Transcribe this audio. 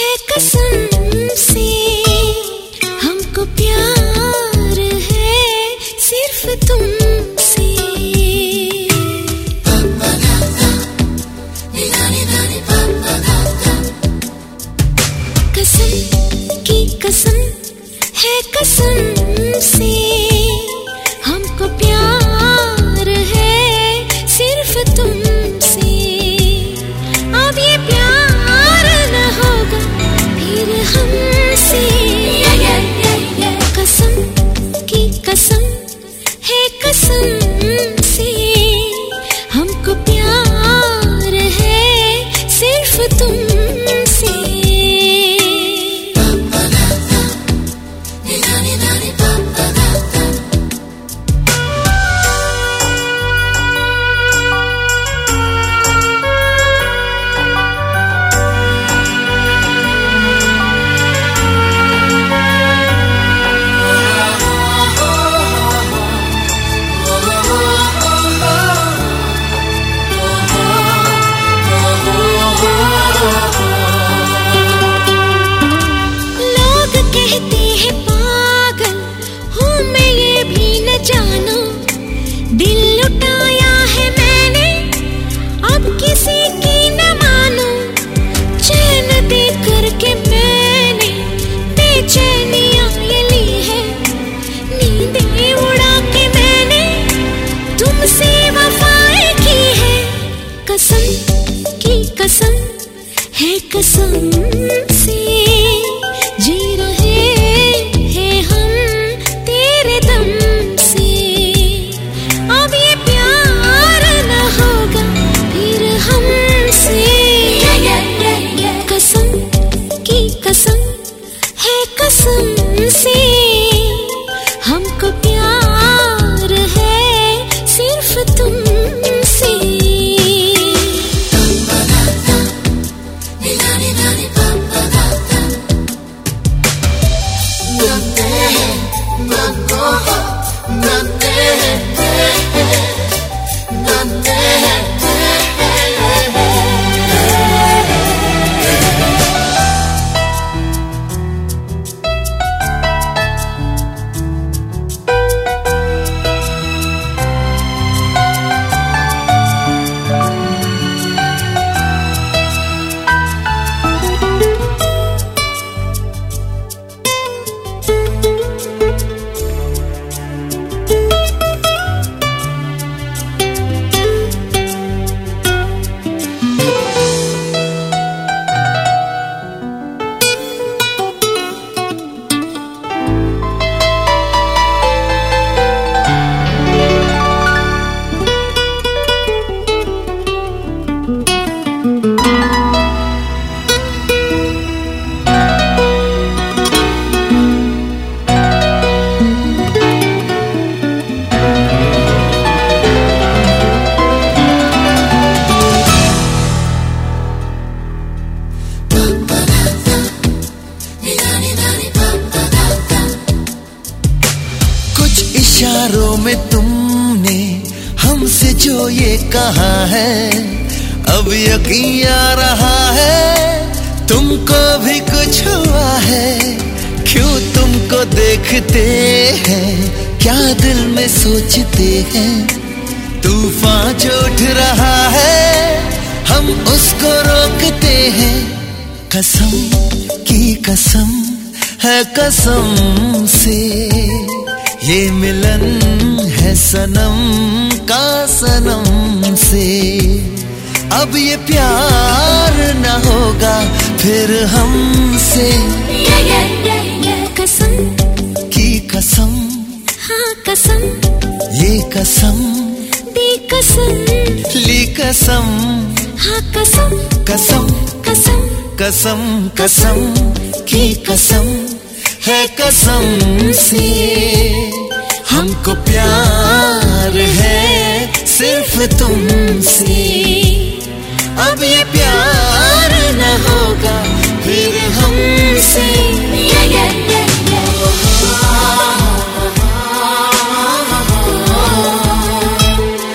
है कसम से, हमको प्यार है सिर्फ तुमसे। कसम की कसम है कसम से, हमको प्यार है सिर्फ तुमसे। अब ये प्यार न होगा फिर हमसे। कसम की कसम है कसम से, हमको प्यार है सिर्फ तुमसे। दिल लुटाया है मैंने, अब किसी की न मानूं। चैन दे करके मैंने बेचैनियां ये ली है, नींदें उड़ा के मैंने तुमसे वफाएं की है। कसम की कसम है कसम से, जी रहे हैं हम तेरे दम से। अब ये प्यार न होगा फिर हमसे। कसम की कसम है कसम से, हमको प्यार है सिर्फ तुमसे। इशारों में तुमने हमसे जो ये कहा है, अब यकीन आ रहा है तुमको भी कुछ हुआ है। क्यों तुमको देखते हैं, क्या दिल में सोचते हैं। तूफान जो उठ रहा है हम उसको रोकते हैं। कसम की कसम है कसम से, ये मिलन है सनम का सनम से। अब ये प्यार न होगा फिर हमसे। कसम की कसम, हाँ कसम, ये कसम दी कसम, ली कसम, हाँ कसम, कसम कसम, कसम कसम की कसम है कसम से, हमको प्यार है सिर्फ तुमसे। अब ये प्यार न होगा